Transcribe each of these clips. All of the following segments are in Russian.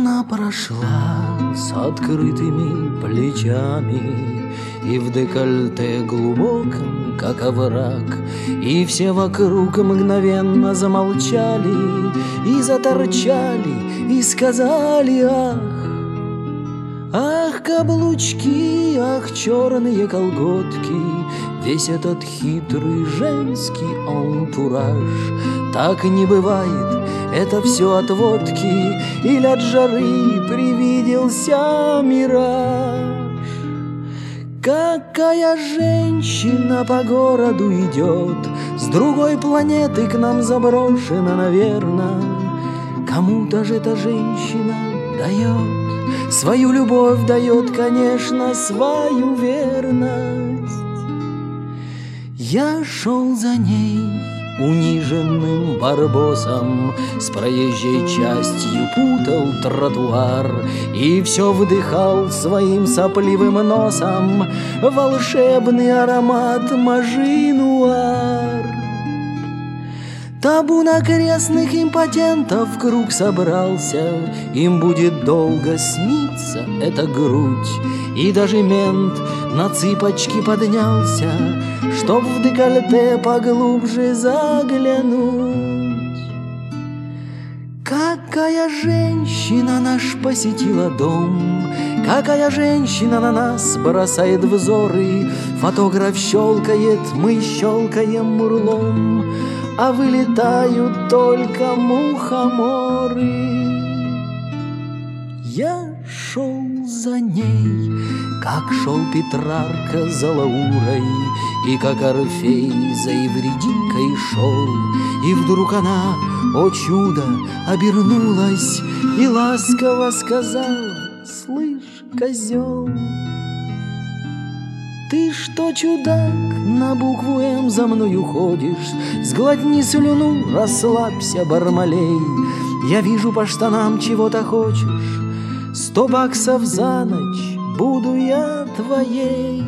Она прошла с открытыми плечами и в декольте глубоком, как овраг, и все вокруг мгновенно замолчали и заторчали, и сказали: ах, ах, каблучки, ах, черные колготки, весь этот хитрый женский антураж. Так не бывает, это все от водки или от жары привиделся мираж. Какая женщина по городу идет, с другой планеты к нам заброшена, наверно. Кому-то же эта женщина дает свою любовь, дает, конечно, свою верность. Я шел за ней униженным барбосом, с проезжей частью путал тротуар и все вдыхал своим сопливым носом волшебный аромат мажинуар. Табун окрестных импотентов в круг собрался, им будет долго сниться эта грудь, и даже мент на цыпочки поднялся, чтоб в декольте поглубже заглянуть. Какая женщина наш посетила дом, какая женщина на нас бросает взоры. Фотограф щелкает, мы щелкаем мурлом, а вылетают только мухоморы. Я шел за ней, как шел Петрарка за Лаурой, и как Орфей за Евредикой шел. И вдруг она, о чудо, обернулась и ласково сказала: слышь, козел, ты что, чудак, на букву М за мною ходишь? Сглотни слюну, расслабься, бармалей. Я вижу по штанам, чего-то хочешь. 100 баксов за ночь, буду я твоей.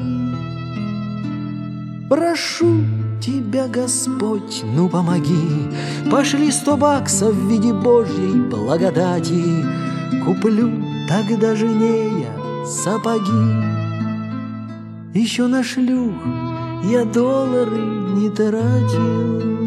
Прошу тебя, Господь, ну помоги, пошли 100 баксов в виде Божьей благодати. Куплю тогда жене я сапоги. Еще на шлюх я доллары не тратил.